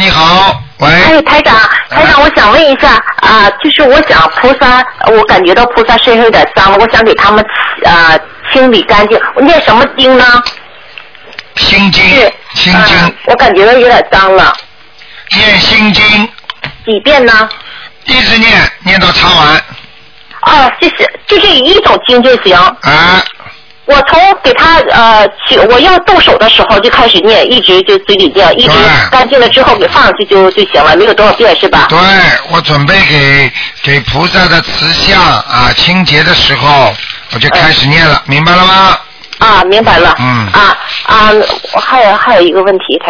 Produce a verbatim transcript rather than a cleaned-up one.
你好，喂。 哎，台长，台长，我想问一下啊、呃，就是我想菩萨，我感觉到菩萨身上有点脏了，我想给他们啊、呃、清理干净。我念什么经呢？ 心经。心经、呃。 我感觉到有点脏了。 念心经。 几遍呢？ 一直念，念到擦完。 哦，就是就是一种经就行。 啊。 我从给他呃去我要动手的时候就开始念，一直就嘴里念，一直干净了之后给放上去就就行了，没有多少遍是吧？ 对，我准备给给菩萨的慈像啊清洁的时候，我就开始念了，嗯、明白了吗？ 啊，明白了。 嗯。 啊啊，我还有还有一个问题，台